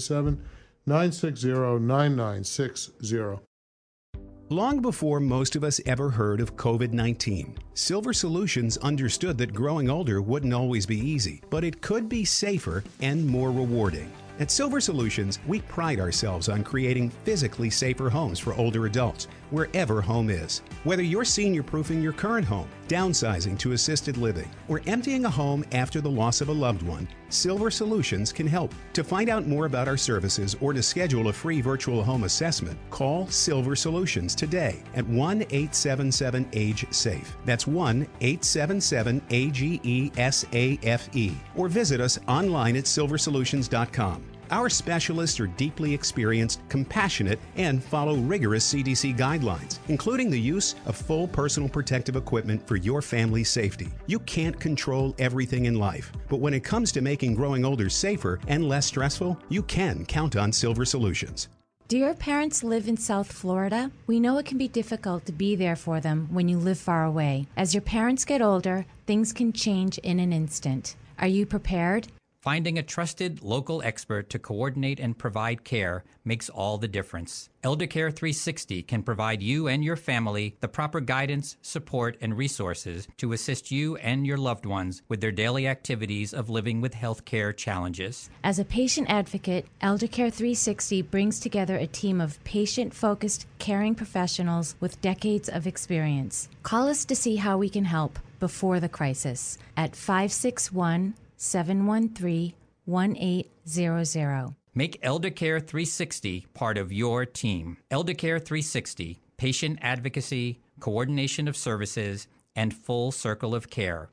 Speaker 2: 877-960-9960.
Speaker 8: Long before most of us ever heard of COVID-19, Silver Solutions understood that growing older wouldn't always be easy, but it could be safer and more rewarding. At Silver Solutions, we pride ourselves on creating physically safer homes for older adults, wherever home is. Whether you're senior-proofing your current home, downsizing to assisted living, or emptying a home after the loss of a loved one, Silver Solutions can help. To find out more about our services or to schedule a free virtual home assessment, call Silver Solutions today at 1-877-AGE-SAFE. That's 1-877-AGE-SAFE. Or visit us online at silversolutions.com. Our specialists are deeply experienced, compassionate, and follow rigorous CDC guidelines, including the use of full personal protective equipment for your family's safety. You can't control everything in life, but when it comes to making growing older safer and less stressful, you can count on Silver Solutions.
Speaker 7: Do your parents live in South Florida? We know it can be difficult to be there for them when you live far away. As your parents get older, things can change in an instant. Are you prepared?
Speaker 6: Finding a trusted local expert to coordinate and provide care makes all the difference. ElderCare 360 can provide you and your family the proper guidance, support, and resources to assist you and your loved ones with their daily activities of living with healthcare challenges.
Speaker 7: As a patient advocate, ElderCare 360 brings together a team of patient-focused, caring professionals with decades of experience. Call us to see how we can help before the crisis at 561-713-1800.
Speaker 6: Make ElderCare 360 part of your team. ElderCare 360, patient advocacy, coordination of services, and full circle of care.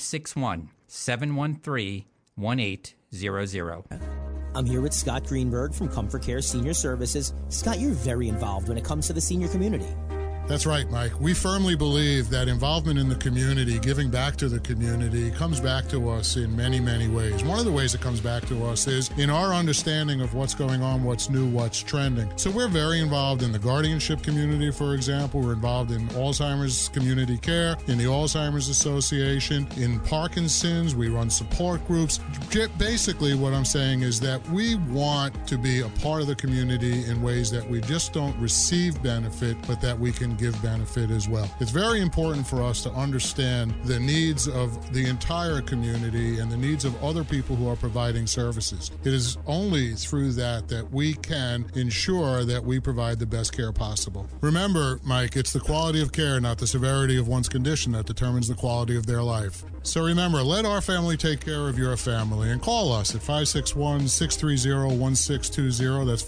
Speaker 6: 561-713-1800.
Speaker 4: I'm here with Scott Greenberg from Comfort Care Senior Services. Scott, you're very involved when it comes to the senior community.
Speaker 2: That's right, Mike. We firmly believe that involvement in the community, giving back to the community, comes back to us in many, many ways. One of the ways it comes back to us is in our understanding of what's going on, what's new, what's trending. So we're very involved in the guardianship community, for example. We're involved in Alzheimer's community care, in the Alzheimer's Association, in Parkinson's. We run support groups. Basically, what I'm saying is that we want to be a part of the community in ways that we just don't receive benefit, but that we can give benefit as well. It's very important for us to understand the needs of the entire community and the needs of other people who are providing services. It is only through that that we can ensure that we provide the best care possible. Remember, Mike, it's the quality of care, not the severity of one's condition, that determines the quality of their life. So remember, let our family take care of your family and call us at 561-630-1620. That's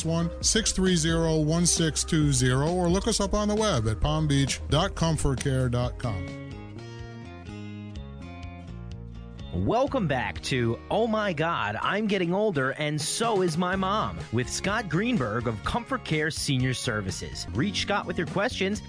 Speaker 2: 561-630-1620, or look us up on the web at palmbeach.comfortcare.com.
Speaker 1: Welcome back to Oh My God, I'm Getting Older and So Is My Mom with Scott Greenberg of Comfort Care Senior Services. Reach Scott with your questions,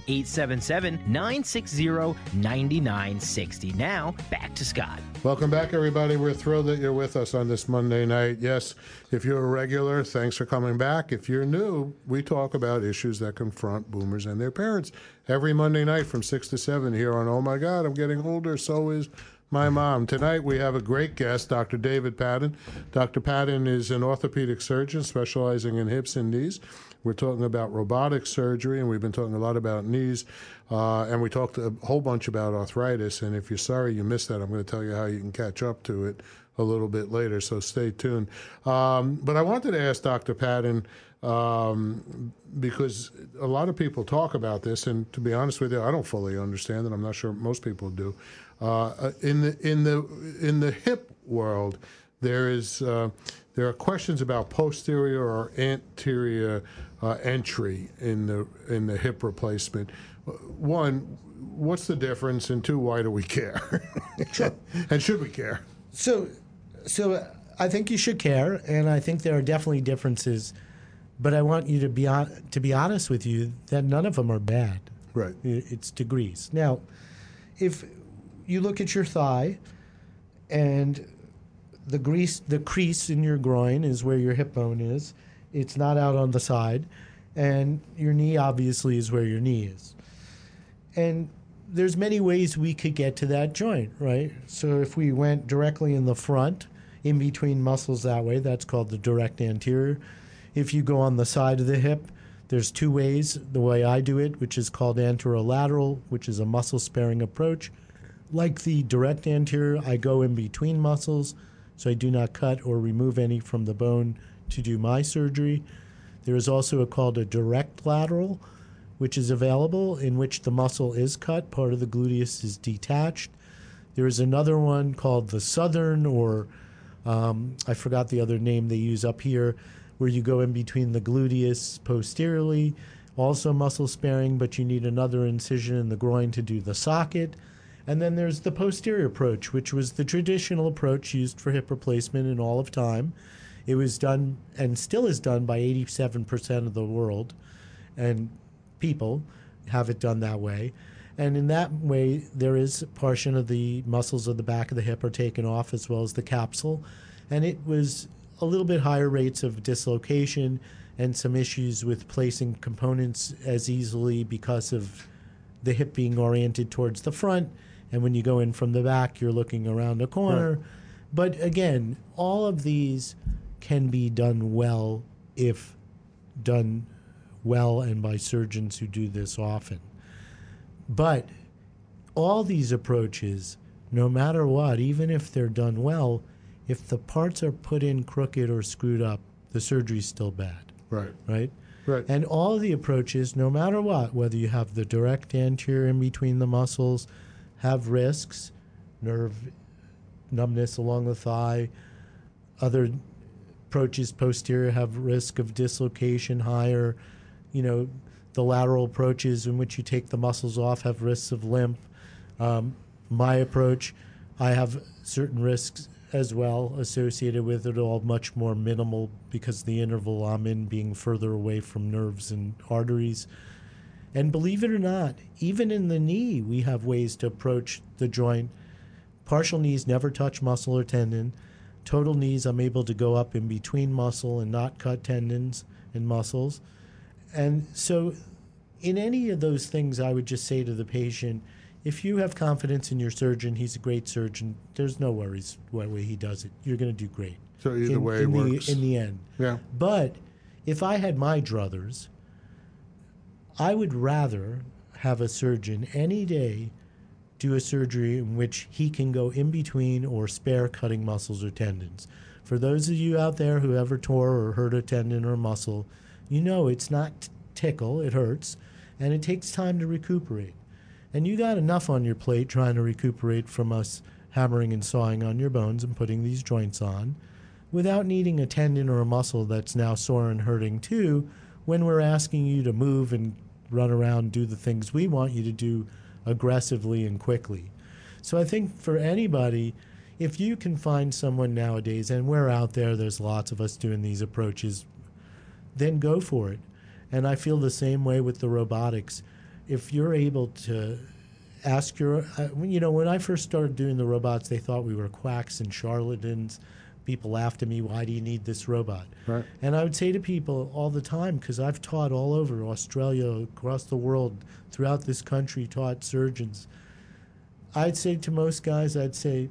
Speaker 1: 877-960-9960. Now, back to Scott.
Speaker 2: Welcome back, everybody. We're thrilled that you're with us on this Monday night. Yes, if you're a regular, thanks for coming back. If you're new, we talk about issues that confront boomers and their parents every Monday night from 6 to 7 here on Oh My God, I'm Getting Older, So Is My Mom. Tonight we have a great guest, Dr. David Patton. Dr. Patton is an orthopedic surgeon specializing in hips and knees. We're talking about robotic surgery, and we've been talking a lot about knees, and we talked a whole bunch about arthritis. And if you're sorry you missed that, I'm going to tell you how you can catch up to it a little bit later, so stay tuned. But I wanted to ask Dr. Patton, because a lot of people talk about this, and to be honest with you, I don't fully understand it. I'm not sure most people do. In the hip world, there are questions about posterior or anterior entry in the hip replacement. One, what's the difference? And two, why do we care? And should we care?
Speaker 3: So I think you should care, and I think there are definitely differences. But I want you to be honest with you that none of them are bad.
Speaker 2: Right.
Speaker 3: It's degrees. Now, if you look at your thigh, and the crease in your groin is where your hip bone is. It's not out on the side, and your knee obviously is where your knee is. And there's many ways we could get to that joint, right? So if we went directly in the front, in between muscles that way, that's called the direct anterior. If you go on the side of the hip, there's two ways. The way I do it, which is called anterolateral, which is a muscle-sparing approach. Like the direct anterior, I go in between muscles, so I do not cut or remove any from the bone to do my surgery. There is also called a direct lateral, which is available, in which the muscle is cut, part of the gluteus is detached. There is another one called the southern, or I forgot the other name they use up here, where you go in between the gluteus posteriorly, also muscle sparing, but you need another incision in the groin to do the socket. And then there's the posterior approach, which was the traditional approach used for hip replacement in all of time. It was done, and still is done, by 87% of the world, and people have it done that way. And in that way, there is a portion of the muscles of the back of the hip are taken off, as well as the capsule. And it was a little bit higher rates of dislocation and some issues with placing components as easily because of the hip being oriented towards the front. And when you go in from the back, you're looking around a corner. Right. But again, all of these can be done well if done well and by surgeons who do this often. But all these approaches, no matter what, even if they're done well, if the parts are put in crooked or screwed up, the surgery's still bad.
Speaker 2: Right.
Speaker 3: Right?
Speaker 2: Right.
Speaker 3: And all the approaches, no matter what, whether you have the direct anterior in between the muscles, have risks, nerve numbness along the thigh. Other approaches posterior have risk of dislocation higher. You know, the lateral approaches in which you take the muscles off have risks of limp. My approach, I have certain risks as well associated with it, all much more minimal because the interval I'm in being further away from nerves and arteries. And believe it or not, even in the knee, we have ways to approach the joint. Partial knees never touch muscle or tendon. Total knees, I'm able to go up in between muscle and not cut tendons and muscles. And so in any of those things, I would just say to the patient, if you have confidence in your surgeon, he's a great surgeon, there's no worries what way he does it. You're going to do great.
Speaker 2: So either way it works.
Speaker 3: In the end.
Speaker 2: Yeah.
Speaker 3: But if I had my druthers, I would rather have a surgeon any day do a surgery in which he can go in between or spare cutting muscles or tendons. For those of you out there who ever tore or hurt a tendon or muscle, you know it's not tickle, it hurts, and it takes time to recuperate. And you got enough on your plate trying to recuperate from us hammering and sawing on your bones and putting these joints on without needing a tendon or a muscle that's now sore and hurting too when we're asking you to move and run around and do the things we want you to do aggressively and quickly. So I think for anybody, if you can find someone nowadays, and we're out there, there's lots of us doing these approaches, then go for it. And I feel the same way with the robotics. If you're able to ask your, when I first started doing the robots, they thought we were quacks and charlatans. People laughed at me, why do you need this robot?
Speaker 2: Right.
Speaker 3: And I would say to people all the time, because I've taught all over Australia, across the world, throughout this country, taught surgeons. I'd say to most guys, I'd say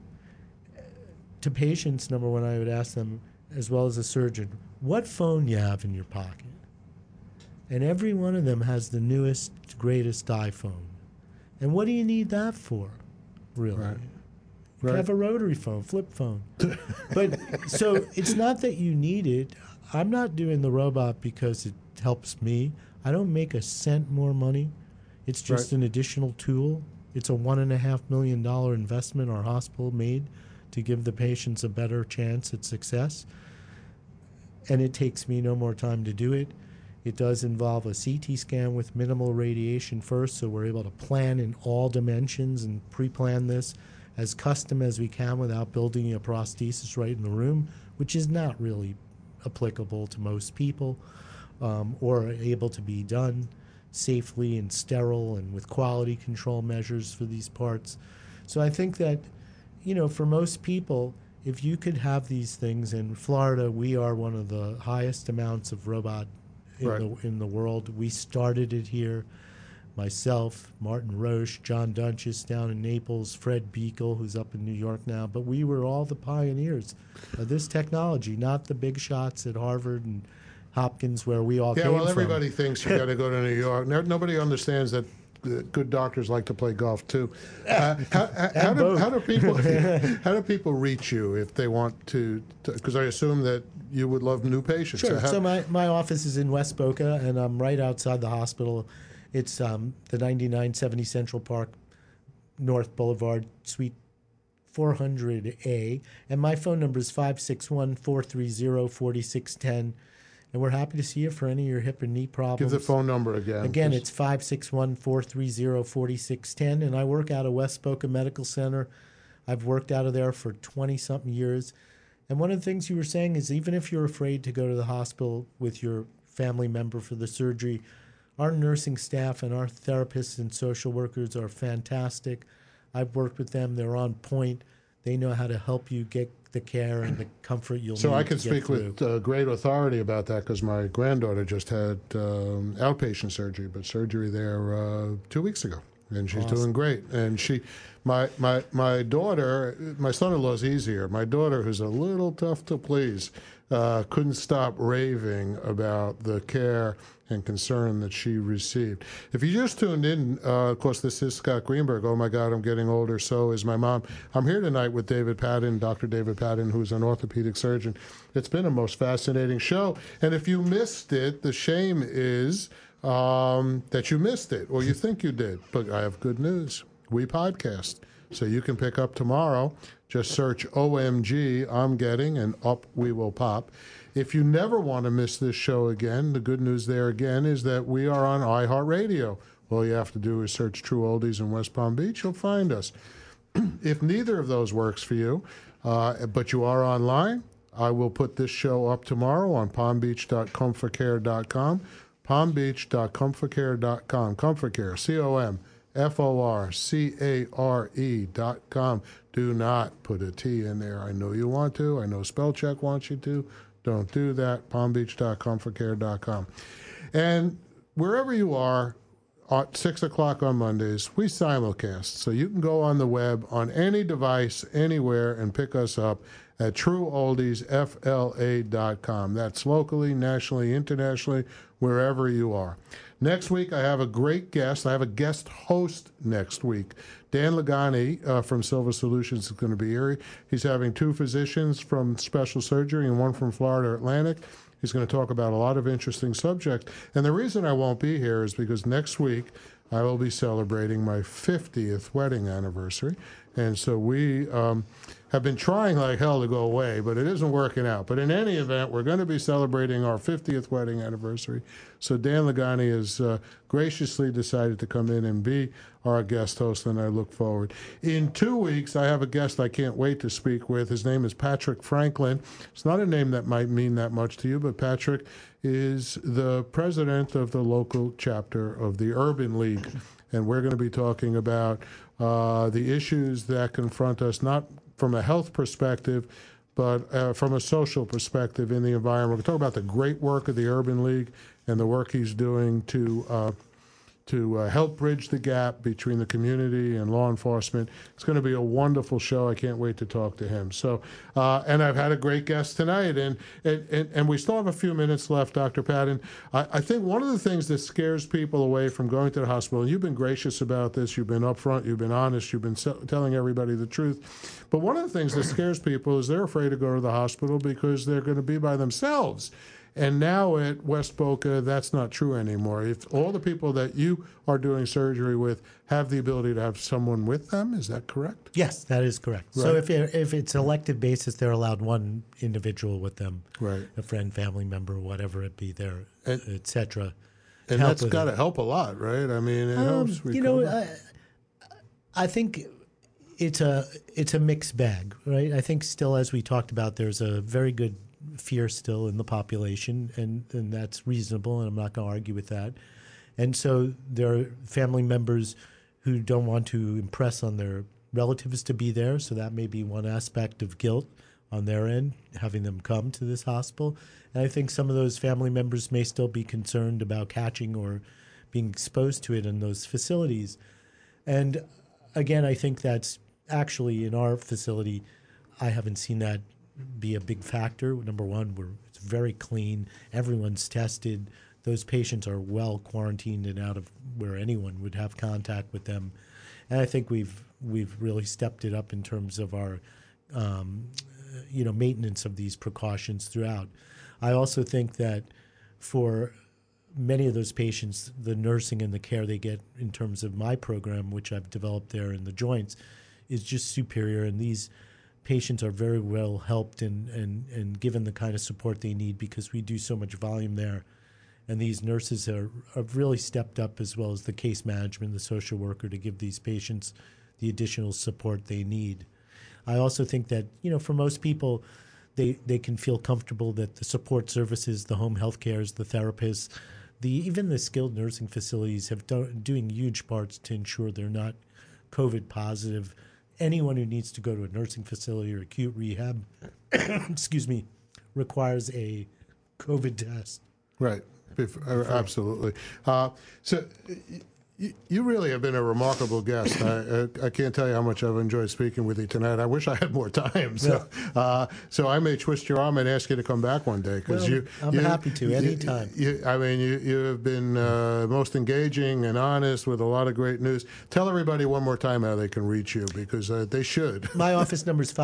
Speaker 3: to patients, number one, I would ask them, as well as a surgeon, what phone you have in your pocket? And every one of them has the newest, greatest iPhone. And what do you need that for, really?
Speaker 2: Right.
Speaker 3: You can have a rotary phone, flip phone. But so it's not that you need it. I'm not doing the robot because it helps me. I don't make a cent more money. It's just an additional tool. It's a $1.5 million investment our hospital made to give the patients a better chance at success. And it takes me no more time to do it. It does involve a CT scan with minimal radiation first, so we're able to plan in all dimensions and pre-plan this as custom as we can without building a prosthesis right in the room, which is not really applicable to most people, or able to be done safely and sterile and with quality control measures for these parts. So I think that, for most people, if you could have these things in Florida, we are one of the highest amounts of robot in the world. We started it here. Myself, Martin Roche, John Dunches down in Naples, Fred Beacle, who's up in New York now. But we were all the pioneers of this technology, not the big shots at Harvard and Hopkins where we all came from.
Speaker 2: Yeah, well, everybody thinks you got to go to New York. Nobody understands that good doctors like to play golf too. How do people reach you if they want to? Because I assume that you would love new patients.
Speaker 3: Sure. So my office is in West Boca, and I'm right outside the hospital. It's the 9970 Central Park North Boulevard, Suite 400A, and my phone number is 561-430-4610. And we're happy to see you for any of your hip and knee problems.
Speaker 2: Give the phone number again.
Speaker 3: Again, it's 561-430-4610, and I work out of West Boca Medical Center. I've worked out of there for 20-something years. And one of the things you were saying is even if you're afraid to go to the hospital with your family member for the surgery, our nursing staff and our therapists and social workers are fantastic. I've worked with them. They're on point. They know how to help you get the care and the comfort you'll need.
Speaker 2: So I can
Speaker 3: to get
Speaker 2: speak with great authority about that because my granddaughter just had outpatient surgery, but surgery there 2 weeks ago, and she's doing great. And my daughter, my son-in-law's easier. My daughter, who's a little tough to please, couldn't stop raving about the care and concern that she received. If you just tuned in, of course, this is Scott Greenberg. Oh, my God, I'm getting older. So is my mom. I'm here tonight with David Patton, Dr. David Patton, who's an orthopedic surgeon. It's been a most fascinating show. And if you missed it, the shame is that you missed it, or you think you did. But I have good news. We podcast. So you can pick up tomorrow. Just search OMG, I'm getting, and up we will pop. If you never want to miss this show again, the good news there again is that we are on iHeartRadio. All you have to do is search True Oldies in West Palm Beach. You'll find us. If neither of those works for you, but you are online, I will put this show up tomorrow on palmbeach.comfortcare.com, palmbeach.comfortcare.com, ComfortCare, ComfortCare.com. Do not put a T in there. I know you want to. I know Spellcheck wants you to. Don't do that. palmbeach.comfortcare.com. And wherever you are, at 6 o'clock on Mondays, we simulcast. So you can go on the web on any device, anywhere, and pick us up at TrueOldiesFLA.com. That's locally, nationally, internationally, wherever you are. Next week, I have a great guest. I have a guest host next week. Dan Lagani from Silva Solutions is going to be here. He's having two physicians from special surgery and one from Florida Atlantic. He's going to talk about a lot of interesting subjects. And the reason I won't be here is because next week I will be celebrating my 50th wedding anniversary. And so we have been trying like hell to go away, but it isn't working out. But in any event, we're going to be celebrating our 50th wedding anniversary. So Dan Lagani has graciously decided to come in and be our guest host, and I look forward. In 2 weeks, I have a guest I can't wait to speak with. His name is Patrick Franklin. It's not a name that might mean that much to you, but Patrick is the president of the local chapter of the Urban League. And we're going to be talking about the issues that confront us, not from a health perspective, but from a social perspective in the environment. We're going to talk about the great work of the Urban League and the work he's doing to help bridge the gap between the community and law enforcement. It's going to be a wonderful show. I can't wait to talk to him. So, and I've had a great guest tonight, and we still have a few minutes left, Dr. Patton. I think one of the things that scares people away from going to the hospital, and you've been gracious about this, you've been upfront, you've been honest, you've been telling everybody the truth, but one of the things that scares people is they're afraid to go to the hospital because they're going to be by themselves. And now at West Boca, that's not true anymore. If all the people that you are doing surgery with have the ability to have someone with them, is that correct?
Speaker 3: Yes, that is correct.
Speaker 2: Right.
Speaker 3: So if it's elective basis, they're allowed one individual with them,
Speaker 2: right?
Speaker 3: A friend, family member, whatever it be, there, etc.
Speaker 2: And that's got to help a lot, right? I mean, it helps.
Speaker 3: You know, I think it's a mixed bag, right? I think still, as we talked about, there's a very good fear still in the population, and that's reasonable, and I'm not going to argue with that. And so there are family members who don't want to impress on their relatives to be there, so that may be one aspect of guilt on their end, having them come to this hospital. And I think some of those family members may still be concerned about catching or being exposed to it in those facilities. And again, I think that's actually in our facility, I haven't seen that be a big factor. Number one, it's very clean. Everyone's tested. Those patients are well quarantined and out of where anyone would have contact with them. And I think we've really stepped it up in terms of our maintenance of these precautions throughout. I also think that for many of those patients, the nursing and the care they get in terms of my program, which I've developed there in the joints, is just superior. And these patients are very well helped and given the kind of support they need because we do so much volume there. And these nurses have really stepped up, as well as the case management, the social worker, to give these patients the additional support they need. I also think that, for most people, they can feel comfortable that the support services, the home health cares, the therapists, even the skilled nursing facilities have doing huge parts to ensure they're not COVID positive. Anyone who needs to go to a nursing facility or acute rehab, requires a COVID test.
Speaker 2: Right. Absolutely. So you really have been a remarkable guest. I can't tell you how much I've enjoyed speaking with you tonight. I wish I had more time. So, so I may twist your arm and ask you to come back one day because
Speaker 3: I'm happy to anytime.
Speaker 2: You have been most engaging and honest with a lot of great news. Tell everybody one more time how they can reach you because they should.
Speaker 3: My office number is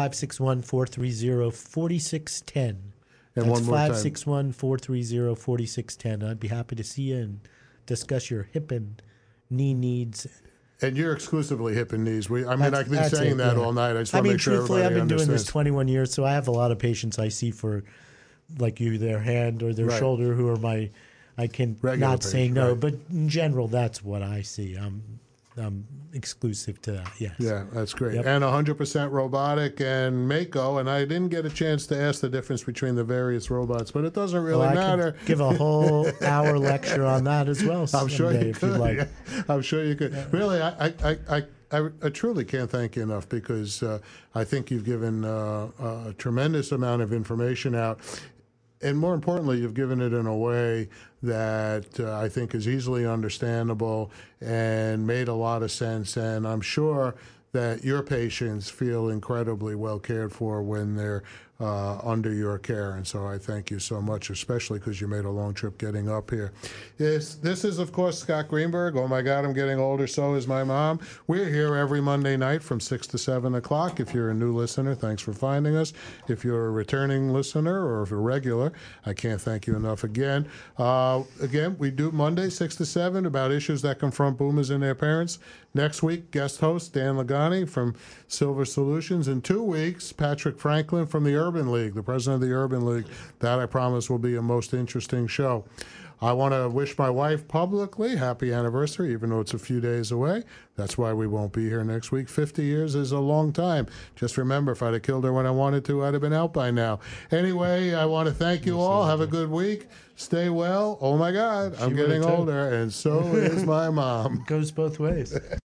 Speaker 3: 561-430-4610.
Speaker 2: And
Speaker 3: that's
Speaker 2: one more time.
Speaker 3: 561-430-4610. I'd be happy to see you and discuss your hip and knee needs.
Speaker 2: And you're exclusively hip and knees. I've been saying that all night. I just want to make sure
Speaker 3: truthfully,
Speaker 2: everybody
Speaker 3: I've been doing this
Speaker 2: understands.
Speaker 3: 21 years, so I have a lot of patients I see for, like you, their hand or their shoulder, who are I can
Speaker 2: regular
Speaker 3: not say
Speaker 2: patients,
Speaker 3: no,
Speaker 2: right.
Speaker 3: but in general, that's what I see. I'm exclusive to that, yes.
Speaker 2: Yeah, that's great.
Speaker 3: Yep.
Speaker 2: And 100% robotic and Mako, and I didn't get a chance to ask the difference between the various robots, but it doesn't really matter.
Speaker 3: Could give a whole hour lecture on that as well.
Speaker 2: I'm sure you
Speaker 3: if you'd
Speaker 2: could.
Speaker 3: like.
Speaker 2: Yeah. I'm sure you could. Yeah. Really, I truly can't thank you enough because I think you've given a tremendous amount of information out. And more importantly, you've given it in a way that I think is easily understandable and made a lot of sense. And I'm sure that your patients feel incredibly well cared for when they're under your care. And so I thank you so much, especially because you made a long trip getting up here. This is, of course, Scott Greenberg. Oh, my God, I'm getting older. So is my mom. We're here every Monday night from 6 to 7 o'clock. If you're a new listener, thanks for finding us. If you're a returning listener or if you're a regular, I can't thank you enough again. Again, we do Monday, 6 to 7, about issues that confront boomers and their parents. Next week, guest host Dan Lagani from Silver Solutions. In 2 weeks, Patrick Franklin from the Urban League, the president of the Urban League. That, I promise, will be a most interesting show. I want to wish my wife publicly happy anniversary, even though it's a few days away. That's why we won't be here next week. 50 years is a long time. Just remember, if I'd have killed her when I wanted to, I'd have been out by now. Anyway, I want to thank you all. Have a good week. Stay well. Oh, my God, I'm getting older, and so is my mom.
Speaker 3: It goes both ways.